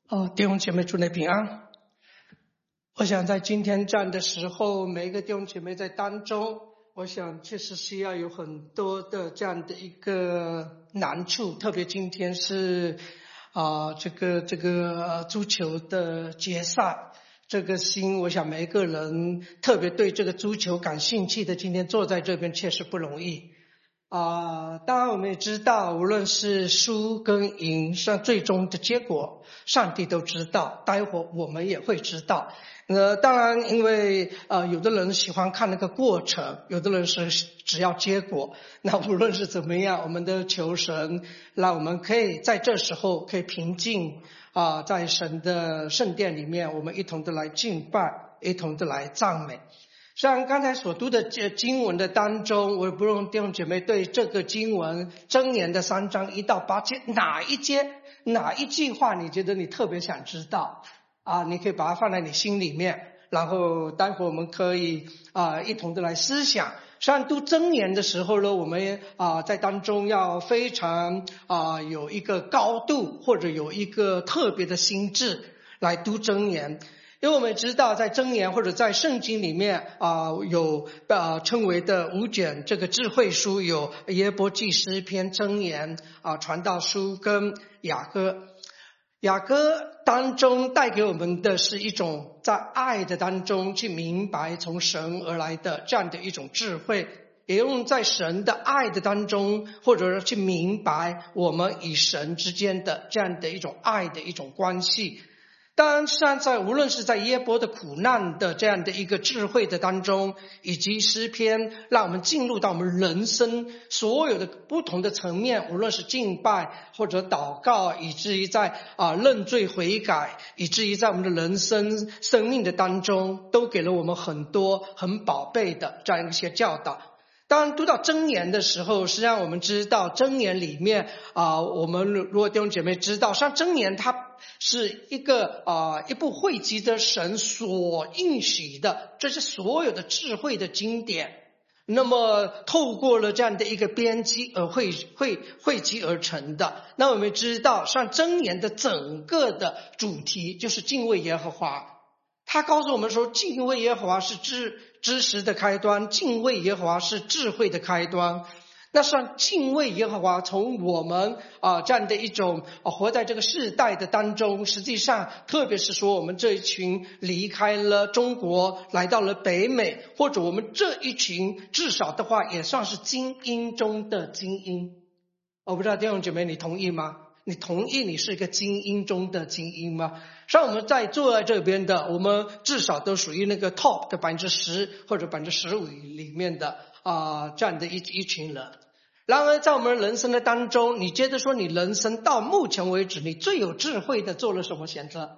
弟兄姐妹祝你平安。我想在今天这样的时候，每一个弟兄姐妹在当中，我想确实需要有很多的这样的一个难处，特别今天是这个足球的决赛，这个心我想每一个人特别对这个足球感兴趣的，今天坐在这边确实不容易。当然我们也知道，无论是输跟赢，上最终的结果上帝都知道，待会我们也会知道。当然因为有的人喜欢看那个过程，有的人是只要结果。那无论是怎么样，我们的求神让我们可以在这时候可以平静在神的圣殿里面，我们一同的来敬拜，一同的来赞美。像刚才所读的经文的当中，我不用弟兄姐妹对这个经文箴言的3章1到8节哪一句话你觉得你特别想知道你可以把它放在你心里面，然后待会我们可以一同的来思想。像读箴言的时候呢，我们在当中要非常有一个高度，或者有一个特别的心智来读箴言。因为我们知道在箴言或者在圣经里面有称为的5卷这个智慧书，有耶伯记、诗篇、箴言传道书跟雅歌。雅歌当中带给我们的是一种在爱的当中去明白从神而来的这样的一种智慧，也用在神的爱的当中，或者是去明白我们与神之间的这样的一种爱的一种关系。当然现在无论是在耶伯的苦难的这样的一个智慧的当中，以及诗篇让我们进入到我们人生所有的不同的层面，无论是敬拜或者祷告，以至于在认罪悔改，以至于在我们的人生生命的当中，都给了我们很多很宝贝的这样一些教导。当然读到箴言的时候，实际上我们知道箴言里面我们如果弟兄姐妹知道，像箴言它是一部汇集着神所应许的这些所有的智慧的经典，那么透过了这样的一个编辑而汇集而成的。那我们知道像箴言的整个的主题就是敬畏耶和华，他告诉我们说敬畏耶和华是知识的开端，敬畏耶和华是智慧的开端。那像敬畏耶和华，从我们这样的一种活在这个世代的当中，实际上特别是说我们这一群离开了中国来到了北美，或者我们这一群至少的话也算是精英中的精英。我不知道弟兄姐妹你同意吗？你同意你是一个精英中的精英吗？像我们坐在这边的，我们至少都属于那个 top 的10%或者15%里面的这样的一群人。然而在我们人生的当中，你觉得说你人生到目前为止你最有智慧的做了什么选择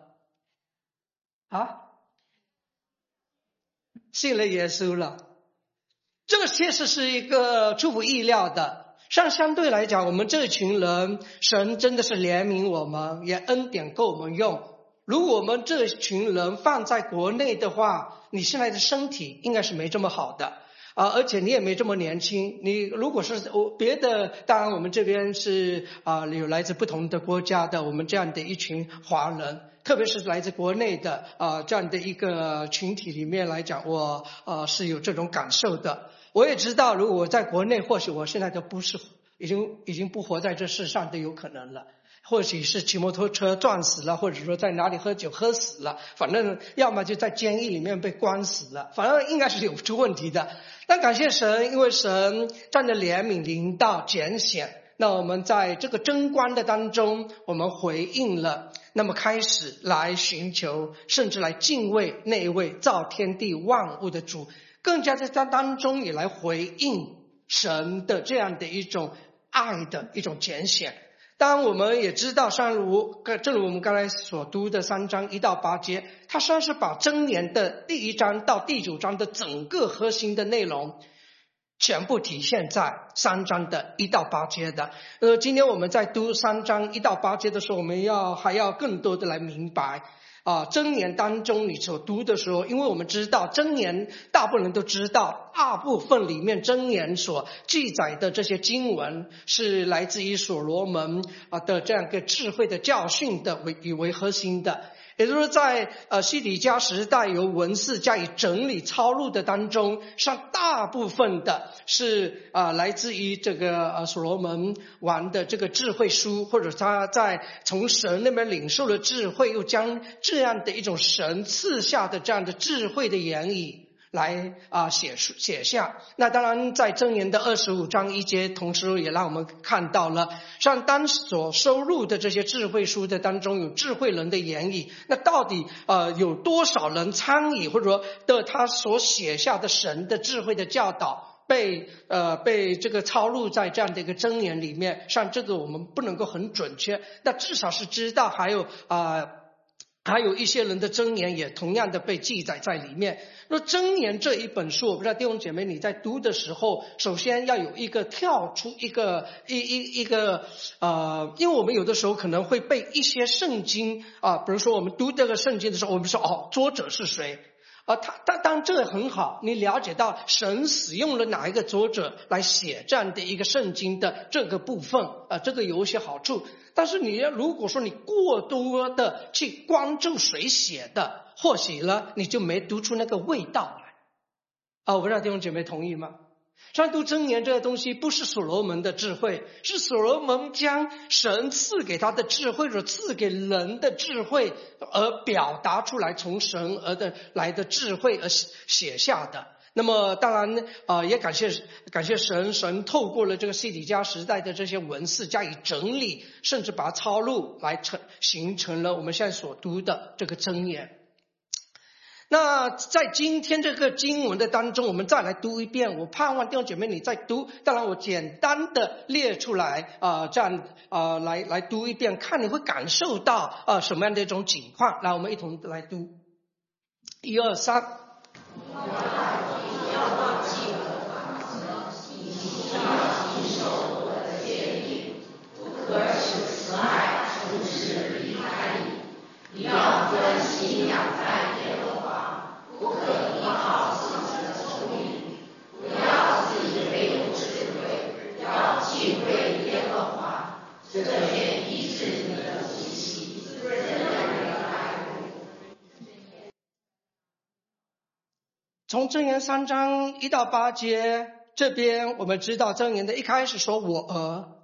信了耶稣了。这个确实是一个出乎意料的。相对来讲，我们这群人神真的是怜悯我们，也恩典够我们用。如果我们这群人放在国内的话，你现在的身体应该是没这么好的而且你也没这么年轻。你如果是别的，当然我们这边是有来自不同的国家的我们这样的一群华人，特别是来自国内的这样的一个群体里面来讲，我是有这种感受的。我也知道如果我在国内，或许我现在都不是已经不活在这世上都有可能了，或许是骑摩托车撞死了，或者说在哪里喝酒喝死了，反正要么就在监狱里面被关死了，反正应该是有出问题的。但感谢神，因为神站着怜悯临到拣选，那我们在这个争关的当中我们回应了，那么开始来寻求甚至来敬畏那一位造天地万物的主，更加在当中也来回应神的这样的一种爱的一种拣选。当然我们也知道，正如我们刚才所读的3章1到8节，它算是把箴言的第1章到第9章的整个核心的内容全部体现在 3章的1到8节的。今天我们在读3章1到8节的时候，我们还要更多的来明白箴言当中你所读的时候，因为我们知道箴言大部分人都知道，大部分里面箴言所记载的这些经文是来自于所罗门的这样一个智慧的教训的为核心的。也就是在西底家时代由文士加以整理抄录的当中，上大部分的是来自于这个所罗门王的这个智慧书，或者他在从神那边领受了智慧，又将这样的一种神赐下的这样的智慧的言语来写下。那当然在箴言的25章1节，同时也让我们看到了像当所收录的这些智慧书的当中有智慧人的言语，那到底有多少人参与，或者说的他所写下的神的智慧的教导被这个抄录在这样的一个箴言里面，像这个我们不能够很准确，但至少是知道还有一些人的箴言也同样的被记载在里面。那箴言这一本书，我不知道弟兄姐妹你在读的时候，首先要有一个跳出一个因为我们有的时候可能会背一些圣经比如说我们读这个圣经的时候，我们说作者是谁当然这个很好，你了解到神使用了哪一个作者来写这样的一个圣经的这个部分这个有一些好处。但是如果说你过多的去关注谁写的，或许呢你就没读出那个味道来我不知道弟兄姐妹同意吗？像读箴言这个东西不是所罗门的智慧，是所罗门将神赐给他的智慧或者赐给人的智慧而表达出来，从神来的智慧而写下的。那么当然也感谢神透过了这个西底家时代的这些文士加以整理，甚至把它抄录来形成了我们现在所读的这个箴言。那在今天这个经文的当中，我们再来读一遍，我盼望弟兄姐妹你再读，当然我简单的列出来这样来读一遍，看你会感受到什么样的一种情况。来，我们一同来读，1、2、3。 你要专心仰赖耶和华，不可依靠自己的聪明，不要自以为有智慧，要敬畏耶和华，这便医治你的脾气，滋润你的爱物。 从箴言3章1到8节这边，我们知道箴言的一开始说我儿。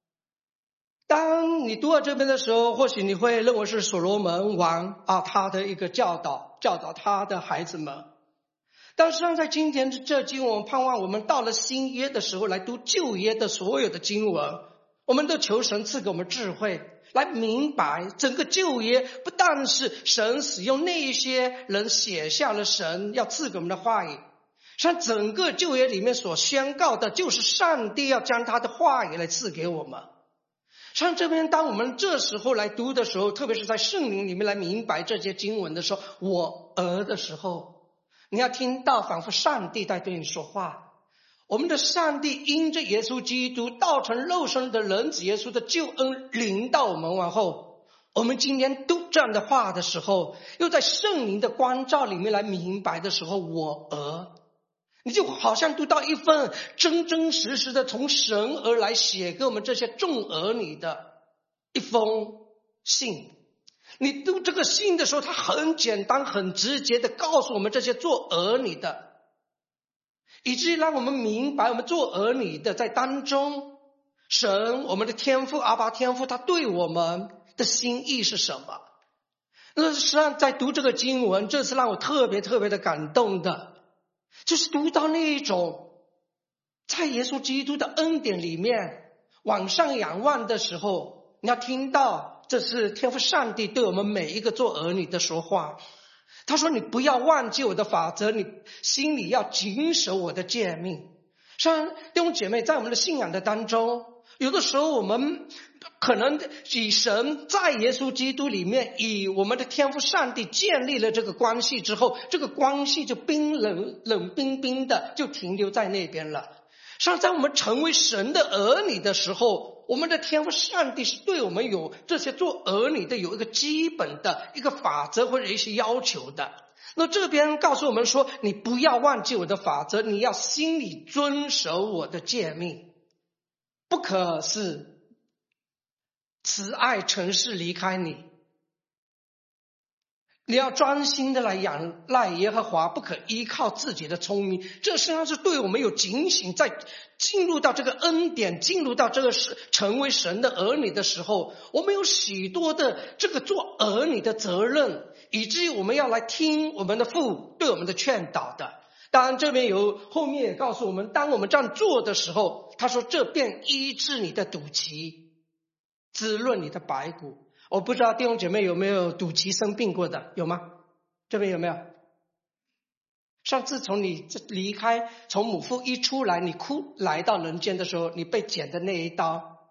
当你读到这边的时候，或许你会认为是所罗门王他的一个教导他的孩子们。但实际上在今天这经文，我们盼望我们到了新约的时候来读旧约的所有的经文，我们都求神赐给我们智慧，来明白整个旧约不但是神使用那一些人写下了神要赐给我们的话语，像整个旧约里面所宣告的就是上帝要将他的话语来赐给我们。像这边当我们这时候来读的时候，特别是在圣灵里面来明白这些经文的时候，我儿的时候，你要听到仿佛上帝在对你说话。我们的上帝因着耶稣基督道成肉身的人子耶稣的救恩临到我们往后，我们今天读这样的话的时候，又在圣灵的光照里面来明白的时候，我儿，你就好像读到一份真真实实的从神而来写给我们这些众儿女的一封信。你读这个信的时候，它很简单很直接的告诉我们这些做儿女的，以至于让我们明白我们做儿女的在当中，神我们的天父阿爸天父他对我们的心意是什么。那实际上在读这个经文，这是让我特别的感动的，就是读到那一种在耶稣基督的恩典里面往上仰望的时候，你要听到这是天父上帝对我们每一个做儿女的说话。他说你不要忘记我的法则，你心里要谨守我的诫命。像弟兄姐妹，在我们的信仰的当中，有的时候我们可能以神在耶稣基督里面以我们的天父上帝建立了这个关系之后，这个关系就冷冰冰的就停留在那边了。 实际上在我们成为神的儿女的时候，我们的天父上帝是对我们有这些做儿女的有一个基本的一个法则或者一些要求的。那这边告诉我们说，你不要忘记我的法则，你要心里遵守我的诫命，不可使慈爱诚实离开你。你要专心的来仰赖耶和华，不可依靠自己的聪明。这实际上是对我们有警醒，在进入到这个恩典，进入到这个成为神的儿女的时候，我们有许多的这个做儿女的责任，以至于我们要来听我们的父对我们的劝导的。当然这边后面也告诉我们，当我们这样做的时候，他说这便医治你的肚脐，滋润你的白骨。我不知道弟兄姐妹有没有肚脐生病过的，有吗？这边有没有？上次从你离开，从母腹一出来，你来到人间的时候，你被剪的那一刀，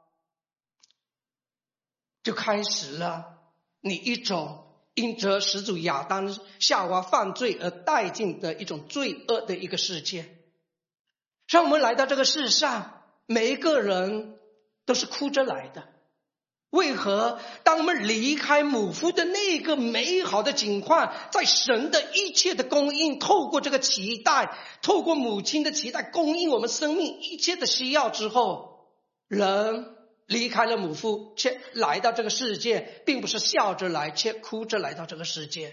就开始了你一种因着始祖亚当夏娃犯罪而带进的一种罪恶的一个世界。让我们来到这个世上，每一个人都是哭着来的。为何当我们离开母腹的那个美好的景况，在神的一切的供应，透过这个脐带，透过母亲的脐带供应我们生命一切的需要之后，人离开了母腹，却来到这个世界，并不是笑着来，却哭着来到这个世界。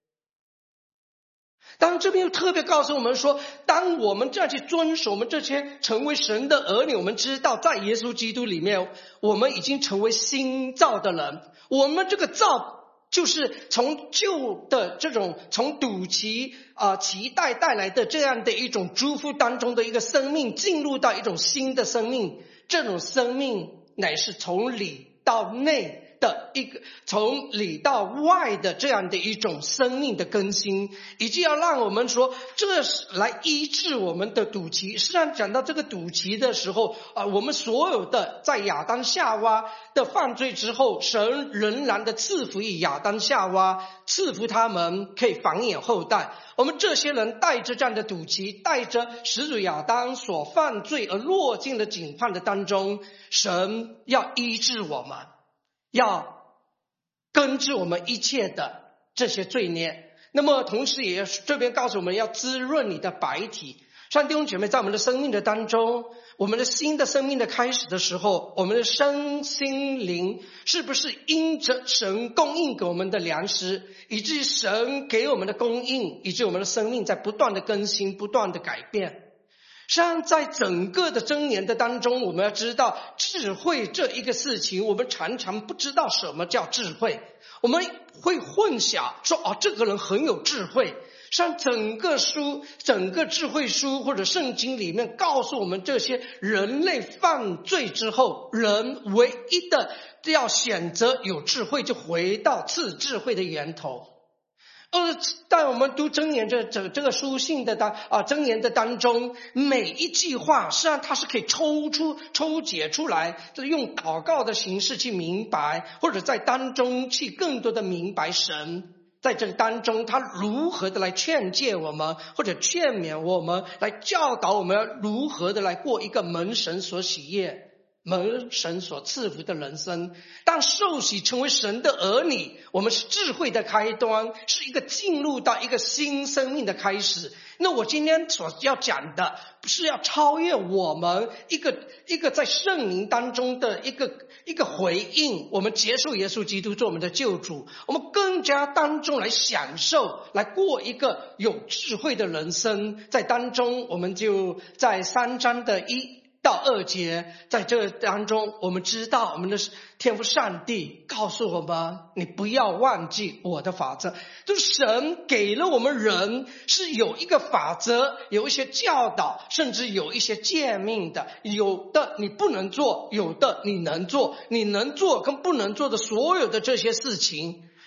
当然这边又特别告诉我们说，当我们这样去遵守我们这些成为神的儿女，我们知道在耶稣基督里面，我们已经成为新造的人。我们这个造就是从旧的这种从肚脐脐带带来的这样的一种祝福当中的一个生命，进入到一种新的生命。这种生命乃是从里到内的一个，从里到外的这样的一种生命的更新，以及要让我们说，这是来医治我们的肚脐。实际上讲到这个肚脐的时候我们所有的在亚当夏娃的犯罪之后，神仍然的赐福于亚当夏娃，赐福他们可以繁衍后代。我们这些人带着这样的肚脐，带着始祖亚当所犯罪而落进了井畔的当中，神要医治我们，要根治我们一切的这些罪孽。那么同时也这边告诉我们要滋润你的白体。像弟兄姐妹，在我们的生命的当中，我们的新的生命的开始的时候，我们的身心灵是不是因着神供应给我们的粮食，以至于神给我们的供应，以致我们的生命在不断的更新，不断的改变。实际上在整个的箴言的当中，我们要知道智慧这一个事情，我们常常不知道什么叫智慧，我们会混淆说这个人很有智慧。像整个智慧书或者圣经里面告诉我们，这些人类犯罪之后，人唯一的要选择有智慧，就回到赐智慧的源头。当我们读箴言这个书信的箴言的当中，每一句话实际上它是可以抽解出来，就是用祷告的形式去明白，或者在当中去更多的明白神在这个当中他如何的来劝诫我们，或者劝勉我们，来教导我们如何的来过一个蒙神所喜悦、蒙神所赐福的人生。当受洗成为神的儿女，我们是智慧的开端，是一个进入到一个新生命的开始。那我今天所要讲的是要超越我们一个在圣灵当中的一个回应，我们接受耶稣基督做我们的救主，我们更加当中来享受，来过一个有智慧的人生。在当中我们就在3章的1到2节，在这当中我们知道我们的天父上帝告诉我们，你不要忘记我的法则。就是神给了我们人是有一个法则，有一些教导，甚至有一些诫命的，有的你不能做，有的你能做，你能做跟不能做的所有的这些事情，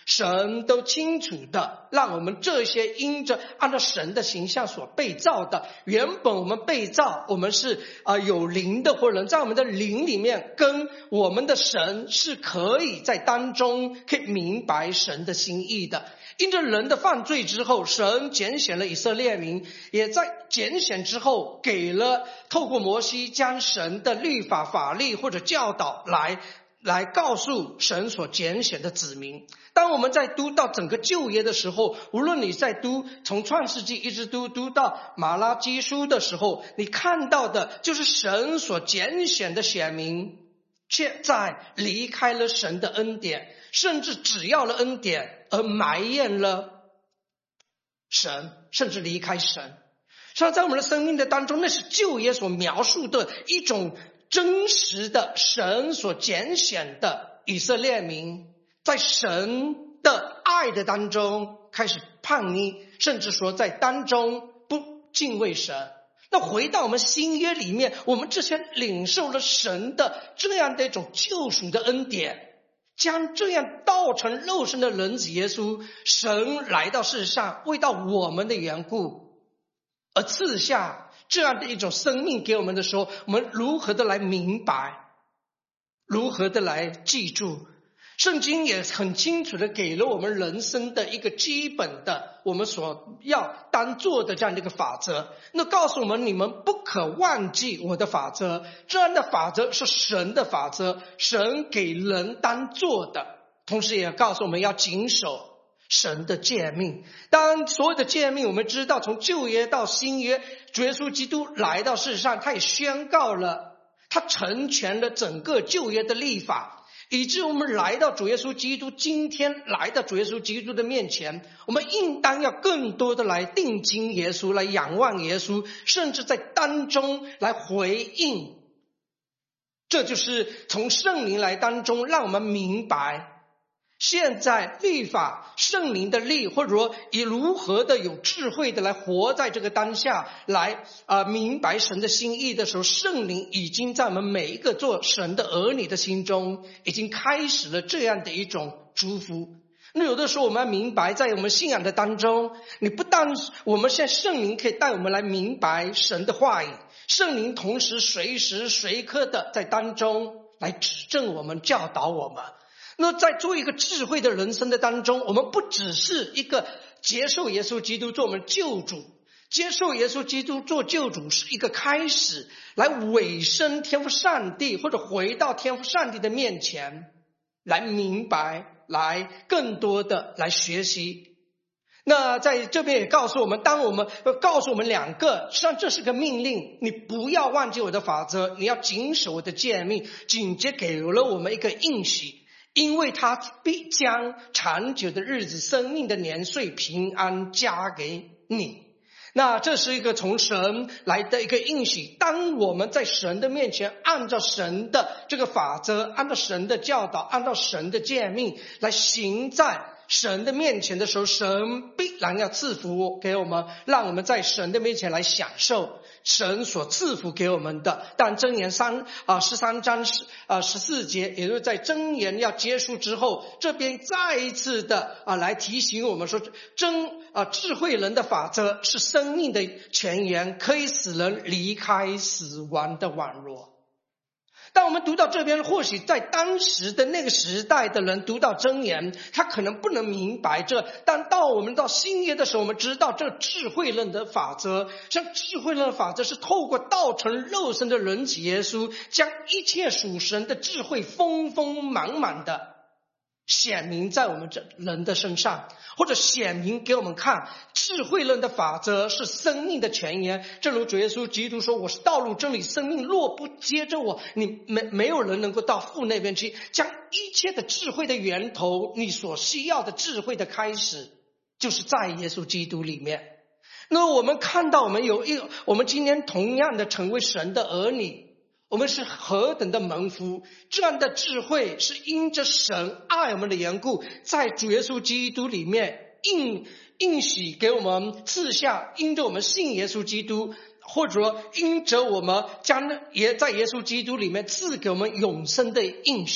神都清楚的让我们这些按照神的形象所被造的，原本我们被造，我们是有灵的活人，在我们的灵里面跟我们的神是可以在当中可以明白神的心意的。因着人的犯罪之后，神拣选了以色列民，也在拣选之后给了透过摩西将神的律法法律或者教导来告诉神所拣选的子民。当我们在读到整个旧约的时候，无论你在读从创世纪一直读到马拉基书的时候，你看到的就是神所拣选的选民却在离开了神的恩典，甚至只要了恩典而埋怨了神，甚至离开神。所以在我们的生命的当中，那是旧约所描述的一种真实的神所拣选的以色列民，在神的爱的当中开始叛逆，甚至说在当中不敬畏神。那回到我们新约里面，我们之前领受了神的这样的一种救赎的恩典，将这样道成肉身的人子耶稣，神来到世上为到我们的缘故而赐下这样的一种生命给我们的时候，我们如何的来明白，如何的来记住。圣经也很清楚的给了我们人生的一个基本的我们所要当做的这样的一个法则，那告诉我们你们不可忘记我的法则，这样的法则是神的法则，神给人当做的，同时也告诉我们要谨守神的诫命。当然所有的诫命我们知道，从旧约到新约，主耶稣基督来到世上，他也宣告了，他成全了整个旧约的律法，以致我们来到主耶稣基督，今天来到主耶稣基督的面前，我们应当要更多的来定睛耶稣，来仰望耶稣，甚至在当中来回应。这就是从圣灵来当中让我们明白现在律法圣灵的力，或者说以如何的有智慧的来活在这个当下，来明白神的心意的时候，圣灵已经在我们每一个做神的儿女的心中已经开始了这样的一种祝福。那有的时候我们要明白，在我们信仰的当中，你不但我们现在圣灵可以带我们来明白神的话语，圣灵同时随时随刻的在当中来指正我们，教导我们。那在做一个智慧的人生的当中，我们不只是一个接受耶稣基督做我们救主，接受耶稣基督做救主是一个开始，来委身天父上帝，或者回到天父上帝的面前，来明白，来更多的来学习。那在这边也告诉我们，当我们告诉我们两个，实际上这是个命令，你不要忘记我的法则，你要谨守我的诫命，紧接给了我们一个应许，因为他必将长久的日子、生命的年岁、平安加给你。那这是一个从神来的一个应许，当我们在神的面前按照神的这个法则，按照神的教导，按照神的诫命来行在神的面前的时候，神必然要赐福给我们，让我们在神的面前来享受神所赐福给我们的。但箴言13章14节，也就是在箴言要结束之后，这边再一次的来提醒我们说，智慧人的法则是生命的泉源，可以使人离开死亡的网络。当我们读到这边，或许在当时的那个时代的人读到箴言，他可能不能明白这，但我们到新约的时候，我们知道这智慧人的法则，像智慧人的法则是透过道成肉身的人子耶稣，将一切属神的智慧丰丰满满的显明在我们这人的身上，或者显明给我们看，智慧人的法则是生命的泉源。正如主耶稣基督说，我是道路真理生命，若不接着我，你没有人能够到父那边去。将一切的智慧的源头，你所需要的智慧的开始，就是在耶稣基督里面。那我们看到我们今天同样的成为神的儿女，我们是何等的蒙福，这样的智慧是因着神爱我们的缘故，在主耶稣基督里面应许给我们赐下，因着我们信耶稣基督，或者说因着我们也在耶稣基督里面赐给我们永生的应许。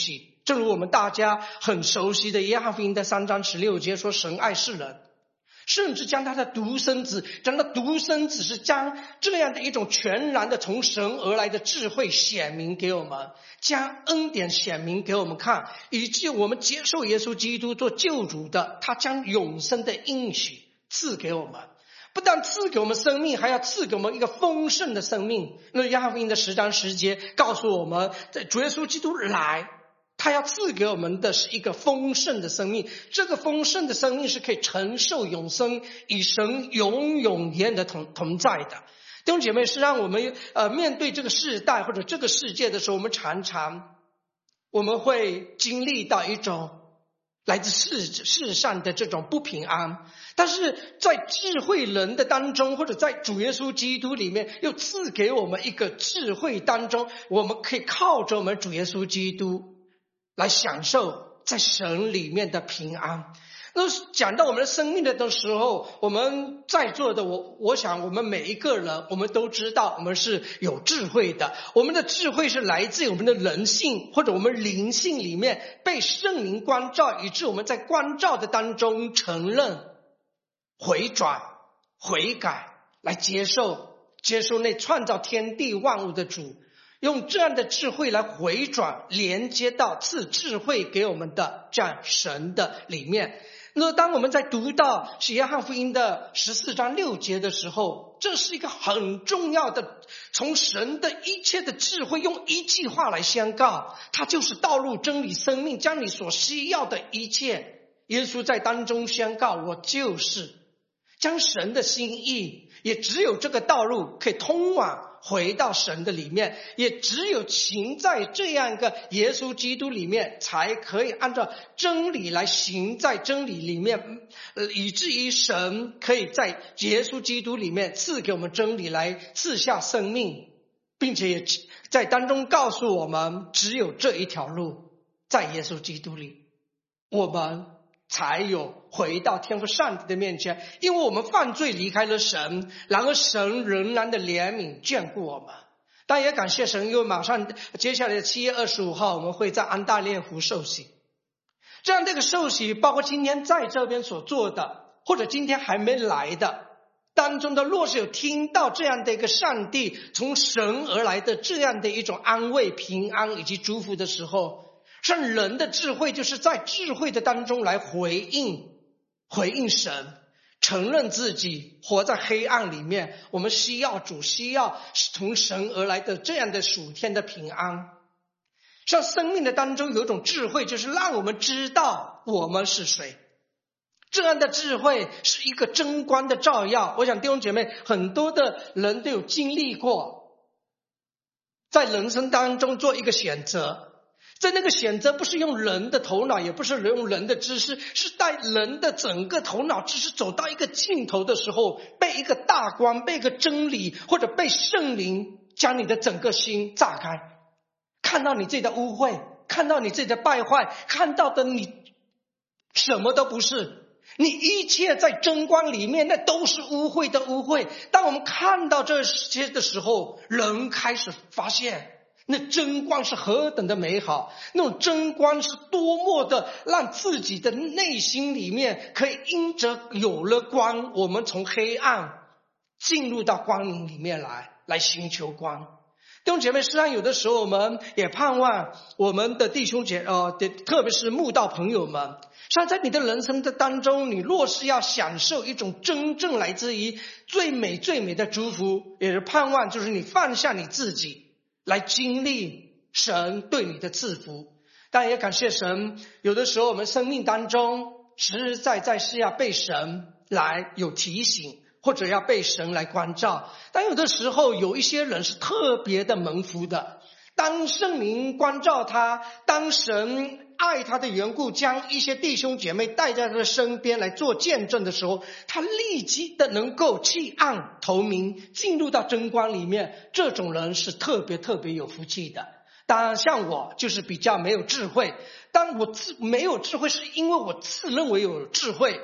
正如我们大家很熟悉的约翰福音的3章16节说，神爱世人，甚至将他的独生子，是将这样的一种全然的从神而来的智慧显明给我们，将恩典显明给我们看，以致我们接受耶稣基督做救主的，他将永生的应许赐给我们，不但赐给我们生命，还要赐给我们一个丰盛的生命。那约翰福音的10章10节告诉我们，在主耶稣基督来，他要赐给我们的是一个丰盛的生命，这个丰盛的生命是可以承受永生，与神永永远的同在的。弟兄姐妹，是让我们面对这个世代或者这个世界的时候，我们会经历到一种来自世上的这种不平安，但是在智慧人的当中，或者在主耶稣基督里面，又赐给我们一个智慧当中，我们可以靠着我们主耶稣基督来享受在神里面的平安。那讲到我们的生命的时候，我们在座的我想我们每一个人，我们都知道我们是有智慧的，我们的智慧是来自于我们的人性或者我们灵性里面被圣灵光照，以致我们在光照的当中承认、回转、悔改，来接受那创造天地万物的主，用这样的智慧来回转，连接到赐智慧给我们的这样神的里面。那当我们在读到约翰福音的14章6节的时候，这是一个很重要的，从神的一切的智慧用一句话来宣告，它就是道路、真理、生命，将你所需要的一切，耶稣在当中宣告，我就是将神的心意，也只有这个道路可以通往回到神的里面，也只有行在这样一个耶稣基督里面，才可以按照真理来行在真理里面，以至于神可以在耶稣基督里面赐给我们真理，来赐下生命，并且也在当中告诉我们，只有这一条路，在耶稣基督里我们才有回到天父上帝的面前。因为我们犯罪离开了神，然而神仍然的怜悯眷顾我们。但也感谢神，因为马上接下来的7月25号我们会在安大略湖受洗，这样这个受洗包括今天在这边所做的，或者今天还没来的当中的，若是有听到这样的一个上帝从神而来的这样的一种安慰、平安以及祝福的时候，像人的智慧就是在智慧的当中来回应神，承认自己活在黑暗里面，我们需要主，需要从神而来的这样的属天的平安。像生命的当中有一种智慧，就是让我们知道我们是谁，这样的智慧是一个真光的照耀。我想弟兄姐妹很多的人都有经历过，在人生当中做一个选择，在那个选择不是用人的头脑，也不是用人的知识，是带人的整个头脑知识走到一个尽头的时候，被一个大光，被一个真理，或者被圣灵将你的整个心炸开，看到你自己的污秽，看到你自己的败坏，看到的你什么都不是，你一切在真光里面那都是污秽的污秽。当我们看到这些的时候，人开始发现那真光是何等的美好，那种真光是多么的让自己的内心里面可以因着有了光，我们从黑暗进入到光明里面来寻求光。弟兄姐妹，实际上有的时候我们也盼望我们的弟兄特别是慕道朋友们，像在你的人生的当中，你若是要享受一种真正来自于最美最美的祝福，也是盼望就是你放下你自己来经历神对你的赐福。但也感谢神，有的时候我们生命当中实实在在是要被神来有提醒，或者要被神来关照。但有的时候有一些人是特别的蒙福的，当圣灵关照他，当神爱他的缘故，将一些弟兄姐妹带在他的身边来做见证的时候，他立即的能够弃暗投明，进入到真光里面。这种人是特别特别有福气的。当然像我就是比较没有智慧，当我没有智慧是因为我自认为有智慧，自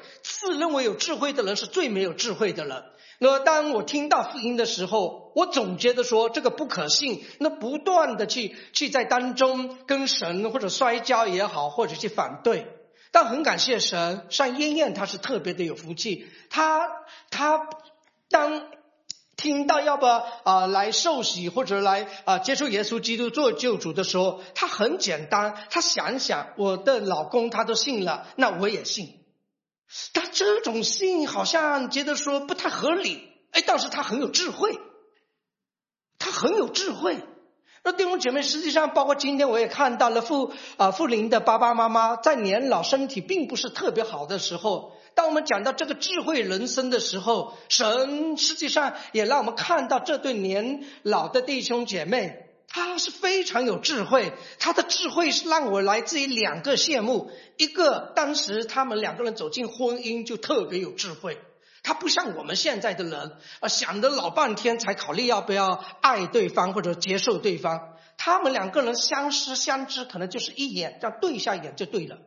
自认为有智慧的人是最没有智慧的人。那当我听到福音的时候，我总觉得说这个不可信，那不断的去在当中跟神或者摔跤也好，或者去反对。但很感谢神，像燕燕她是特别的有福气，她当听到要不要来受洗或者来接受耶稣基督做救主的时候，她很简单，她想想我的老公他都信了，那我也信。他这种信好像觉得说不太合理，但是他很有智慧，那弟兄姐妹，实际上包括今天我也看到了妇龄的爸爸妈妈在年老身体并不是特别好的时候，当我们讲到这个智慧人生的时候，神实际上也让我们看到这对年老的弟兄姐妹他是非常有智慧，他的智慧是让我来自于两个羡慕。一个，当时他们两个人走进婚姻就特别有智慧，他不像我们现在的人想了老半天才考虑要不要爱对方或者接受对方，他们两个人相识相知可能就是一眼，这样对下眼就对了，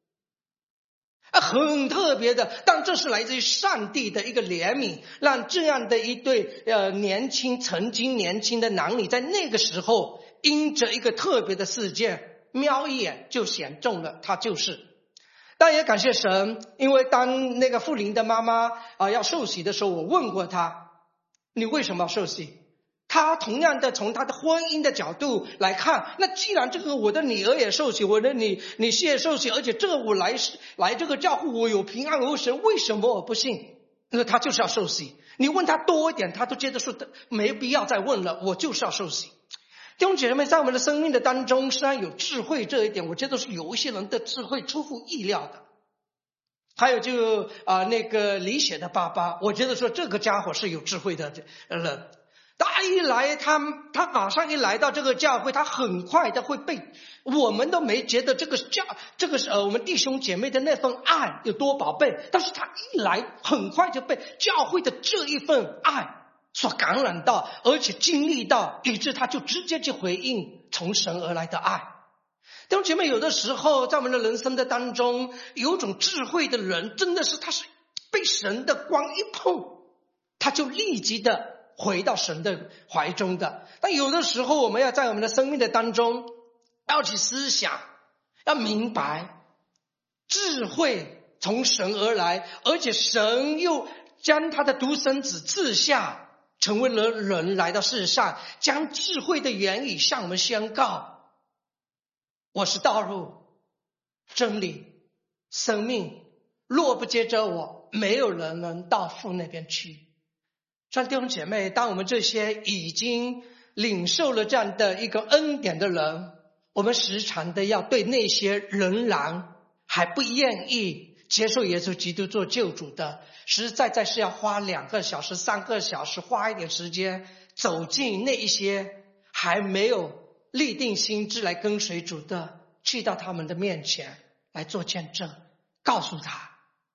很特别的。但这是来自于上帝的一个怜悯，让这样的一对曾经年轻的男女在那个时候因着一个特别的事件瞄一眼就选中了他就是。但也感谢神，因为当那个妇龄的妈妈要受洗的时候，我问过她，你为什么要受洗？他同样的从他的婚姻的角度来看，那既然这个我的女儿也受洗，我的女婿也受洗，而且这个我来这个教会我有平安有神，为什么我不信？那他就是要受洗。你问他多一点，他都觉得说没必要再问了，我就是要受洗。弟兄姐妹，在我们的生命的当中，实际上有智慧这一点，我觉得是有一些人的智慧出乎意料的。还有就那个李雪的爸爸，我觉得说这个家伙是有智慧的人。他一来，他马上一来到这个教会，他很快的会被我们都没觉得这个我们弟兄姐妹的那份爱有多宝贝，但是他一来很快就被教会的这一份爱所感染到，而且经历到，以致他就直接去回应从神而来的爱。弟兄姐妹，有的时候在我们的人生的当中，有种智慧的人，真的是他是被神的光一碰，他就立即的回到神的怀中的。但有的时候我们要在我们的生命的当中要去思想，要明白智慧从神而来，而且神又将他的独生子赐下，成为了人来到世上，将智慧的言语向我们宣告，我是道路真理生命，若不接着我，没有人能到父那边去。像弟兄姐妹，当我们这些已经领受了这样的一个恩典的人，我们时常的要对那些仍然还不愿意接受耶稣基督做救主的，实实在在是要花2个小时3个小时，花一点时间走进那一些还没有立定心志来跟随主的，去到他们的面前来做见证，告诉他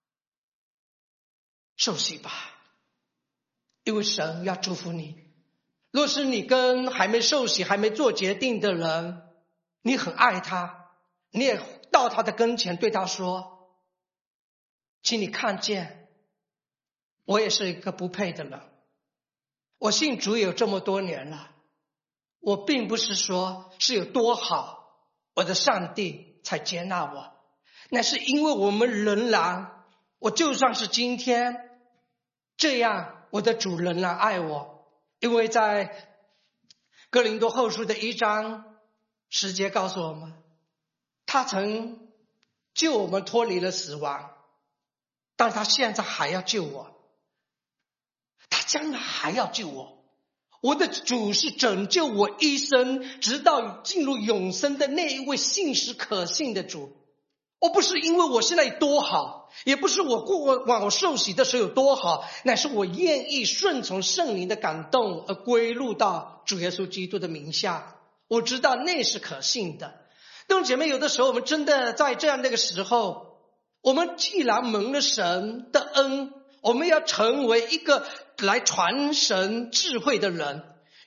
受洗吧，因为神要祝福你。若是你跟还没受洗还没做决定的人，你很爱他，你也到他的跟前对他说，请你看见我也是一个不配的人，我信主有这么多年了，我并不是说是有多好我的上帝才接纳我，那是因为我们仍然，我就算是今天这样，我的主仍然爱我。因为在哥林多后书的1章10节告诉我们，他曾救我们脱离了死亡，但他现在还要救我，他将来还要救我。我的主是拯救我一生直到进入永生的那一位信实可信的主。我不是因为我现在多好，也不是我过往我受洗的时候有多好，乃是我愿意顺从圣灵的感动而归入到主耶稣基督的名下，我知道那是可信的。弟兄姐妹，有的时候我们真的在这样的一个时候，我们既然蒙了神的恩，我们要成为一个来传神智慧的人，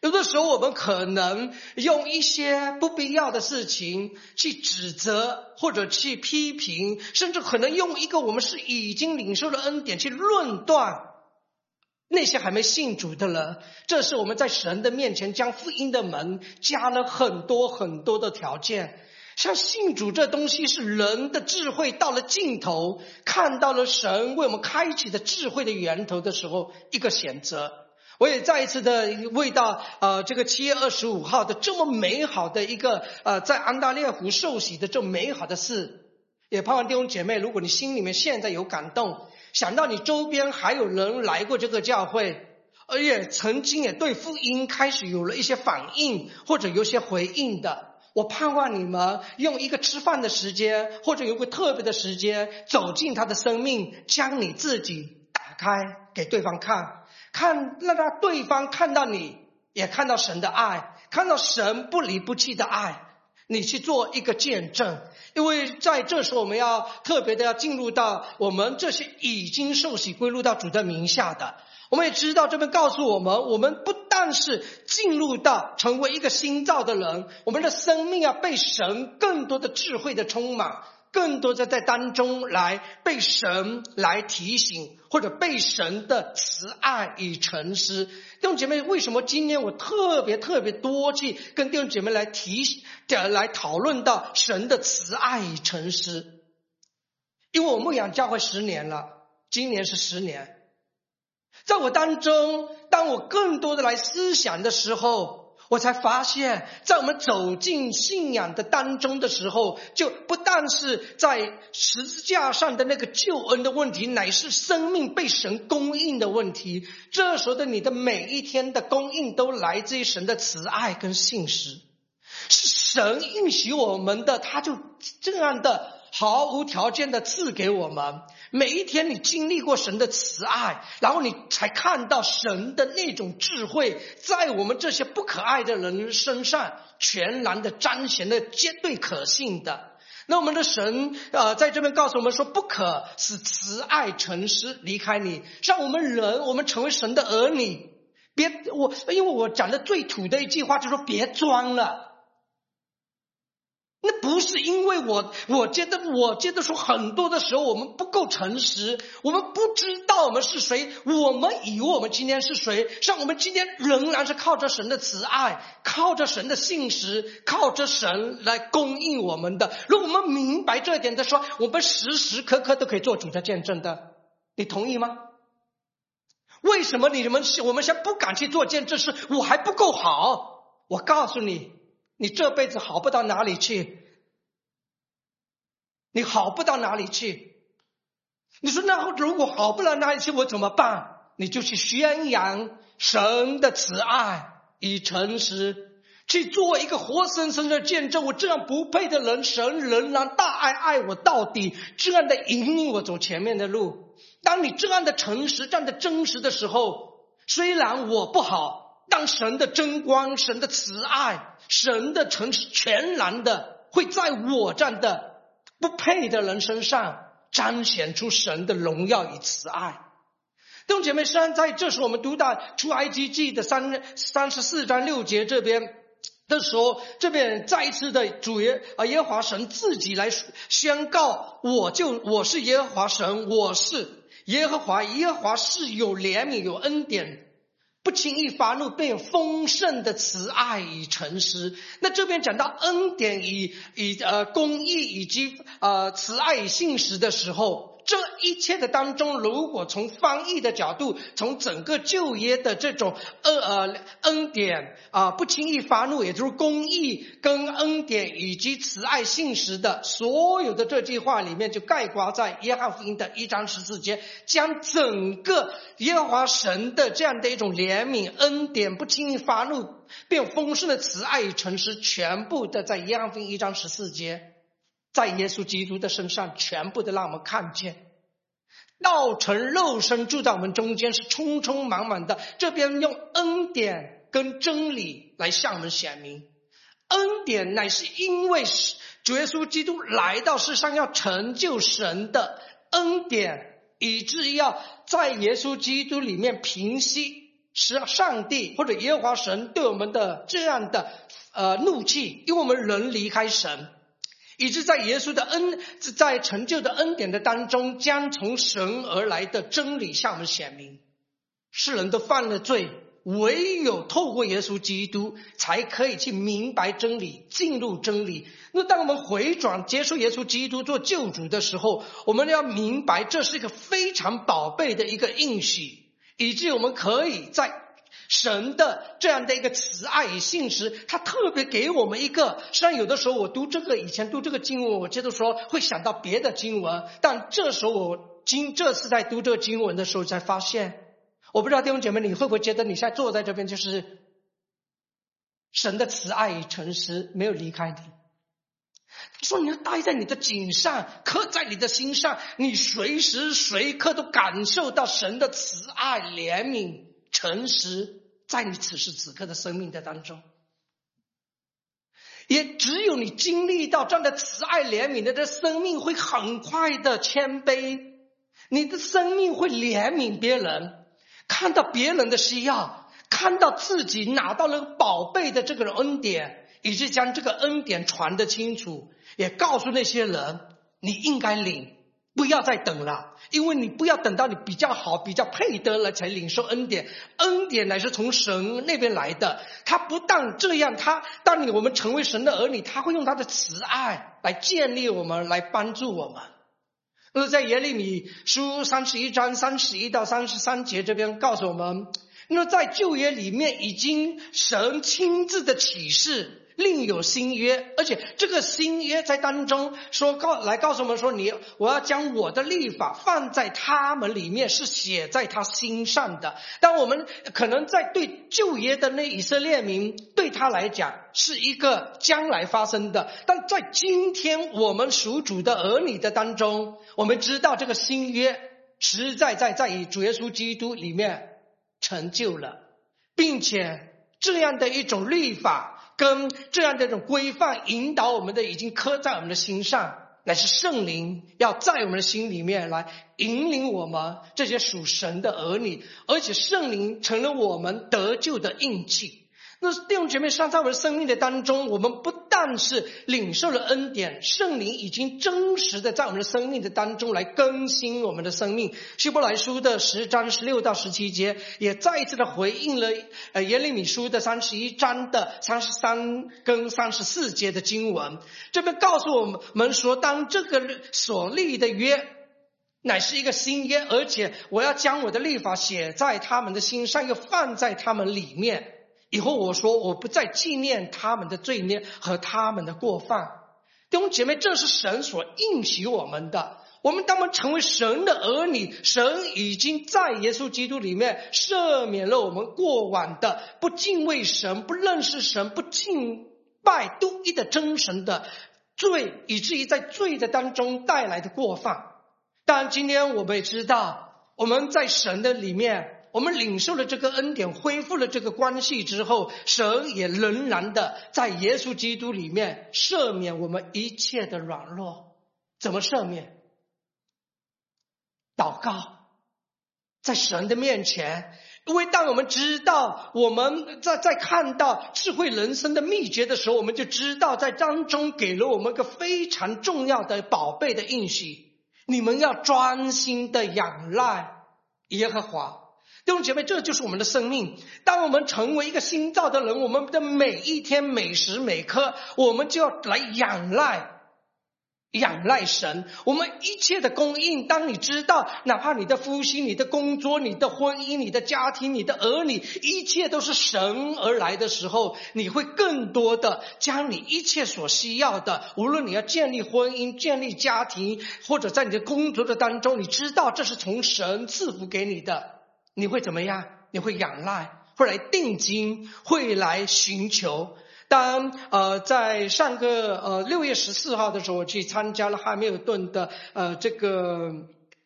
有的时候我们可能用一些不必要的事情去指责或者去批评，甚至可能用一个我们是已经领受的恩典去论断那些还没信主的人。这是我们在神的面前将福音的门加了很多很多的条件。像信主这东西是人的智慧到了尽头，看到了神为我们开启的智慧的源头的时候，一个选择。我也再一次的为到这个7月25号的这么美好的一个在安大略湖受洗的这么美好的事，也盼望弟兄姐妹，如果你心里面现在有感动，想到你周边还有人来过这个教会，而且曾经也对福音开始有了一些反应或者有些回应的，我盼望你们用一个吃饭的时间或者有个特别的时间走进他的生命，将你自己打开给对方看，让对方看到你，也看到神的爱，看到神不离不弃的爱，你去做一个见证。因为在这时候我们要特别的要进入到我们这些已经受洗归入到主的名下的，我们也知道这边告诉我们，我们不但是进入到成为一个新造的人，我们的生命要被神更多的智慧的充满，更多的在当中来被神来提醒，或者被神的慈爱与诚实。弟兄姐妹，为什么今天我特别多去跟弟兄姐妹来讨论到神的慈爱与诚实？因为我牧养教会10年了，今年是10年。在我当中，当我更多的来思想的时候，我才发现在我们走进信仰的当中的时候，就不但是在十字架上的那个救恩的问题，乃是生命被神供应的问题。这时候的你的每一天的供应都来自于神的慈爱跟信实，是神允许我们的，他就这样的毫无条件的赐给我们。每一天你经历过神的慈爱，然后你才看到神的那种智慧在我们这些不可爱的人身上全然的彰显的绝对可信的。那我们的神在这边告诉我们说，不可使慈爱诚实离开你，让我们人，我们成为神的儿女。因为我讲的最土的一句话就是说，别装了。那不是因为我觉得说很多的时候我们不够诚实，我们不知道我们是谁，我们以为我们今天是谁，像我们今天仍然是靠着神的慈爱，靠着神的信实，靠着神来供应我们的。如果我们明白这一点的时候，我们时时刻刻都可以做主的见证的。你同意吗？为什么我们现在不敢去做见证？是我还不够好。我告诉你，你这辈子好不到哪里去，你好不到哪里去。你说那如果好不到哪里去，我怎么办？你就去宣扬神的慈爱与诚实，去做一个活生生的见证。我这样不配的人，神仍然大爱我到底，这样的引领我走前面的路。当你这样的诚实，这样的真实的时候，虽然我不好，但神的真光，神的慈爱，神的诚实全然的会在我这样的不配的人身上彰显出神的荣耀与慈爱。弟兄姐妹，虽然在这时候我们读到出埃及记的34章6节这边的时候，这边再一次的主耶和华神自己来宣告，我是耶和华神，我是耶和华，耶和华是有怜悯有恩典，不轻易发怒，并有丰盛的慈爱与诚实。那这边讲到恩典与公义以及慈爱与信实的时候，这一切的当中，如果从翻译的角度，从整个旧约的这种恩典不轻易发怒，也就是公义跟恩典以及慈爱信实的所有的这句话里面，就概括在约翰福音的1章14节，将整个耶和华神的这样的一种怜悯恩典不轻易发怒并丰盛的慈爱与诚实，全部的在约翰福音1章14节，在耶稣基督的身上全部的让我们看见，道成肉身住在我们中间，是充充满满的。这边用恩典跟真理来向我们显明，恩典乃是因为主耶稣基督来到世上要成就神的恩典，以致要在耶稣基督里面平息是上帝或者耶和华神对我们的这样的怒气，因为我们人离开神，以致在耶稣的在成就的恩典的当中，将从神而来的真理向我们显明。世人都犯了罪，唯有透过耶稣基督才可以去明白真理，进入真理。那当我们回转接受耶稣基督做救主的时候，我们要明白这是一个非常宝贝的一个应许，以致我们可以在神的这样的一个慈爱与信实，他特别给我们一个，虽然有的时候我读这个，以前读这个经文，我觉得说会想到别的经文，但这时候这次在读这个经文的时候才发现，我不知道弟兄姐妹你会不会觉得你现在坐在这边，就是神的慈爱与诚实没有离开你。他说你要带在你的颈上，刻在你的心上，你随时随刻都感受到神的慈爱、怜悯、诚实在你此时此刻的生命的当中。也只有你经历到这样的慈爱怜悯的生命，会很快的谦卑，你的生命会怜悯别人，看到别人的需要，看到自己拿到了宝贝的这个恩典，以致将这个恩典传得清楚，也告诉那些人你应该领，不要再等了，因为你不要等到你比较好比较配得了才领受恩典，恩典乃是从神那边来的。他不但这样，当我们成为神的儿女，他会用他的慈爱来建立我们，来帮助我们。那在耶利米书31章31到33节这边告诉我们，那在旧约里面已经神亲自的启示，另有新约，而且这个新约在当中来告诉我们说，我要将我的律法放在他们里面，是写在他心上的。但我们可能在对旧约的那以色列民，对他来讲是一个将来发生的，但在今天我们属主的儿女的当中，我们知道这个新约实在以主耶稣基督里面成就了，并且这样的一种律法跟这样的一种规范引导我们的，已经刻在我们的心上，乃是圣灵要在我们的心里面来引领我们这些属神的儿女，而且圣灵成了我们得救的印记。那弟兄姐妹，在我们的生命的当中，我们不但是领受了恩典，圣灵已经真实的在我们的生命的当中来更新我们的生命。希伯来书的10章16到17节也再一次的回应了耶利米书的31章的33跟34节的经文。这边告诉我们说，当这个所立的约乃是一个新约，而且我要将我的律法写在他们的心上，又放在他们里面。以后我说，我不再纪念他们的罪孽和他们的过犯。弟兄姐妹，这是神所应许我们的。我们当我们成为神的儿女，神已经在耶稣基督里面赦免了我们过往的不敬畏神、不认识神、不敬拜独一的真神的罪，以至于在罪的当中带来的过犯。当然今天我们也知道，我们在神的里面，我们领受了这个恩典，恢复了这个关系之后，神也仍然的在耶稣基督里面赦免我们一切的软弱。怎么赦免？祷告，在神的面前。因为当我们知道，我们在看到智慧人生的秘诀的时候，我们就知道在当中给了我们一个非常重要的宝贝的应许，你们要专心的仰赖耶和华。弟兄姐妹，这就是我们的生命。当我们成为一个新造的人，我们的每一天每时每刻，我们就要来仰赖神。我们一切的供应，当你知道哪怕你的夫妻、你的工作、你的婚姻、你的家庭、你的儿女，一切都是神而来的时候，你会更多的将你一切所需要的，无论你要建立婚姻、建立家庭，或者在你的工作的当中，你知道这是从神赐福给你的，你会怎么样？你会仰赖，会来定睛，会来寻求。当在上个6月14号的时候，我去参加了汉密尔顿的这个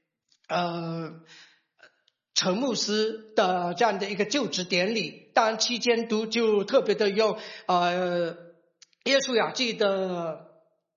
陈牧师的这样的一个就职典礼。当然期间就特别的用约书亚记的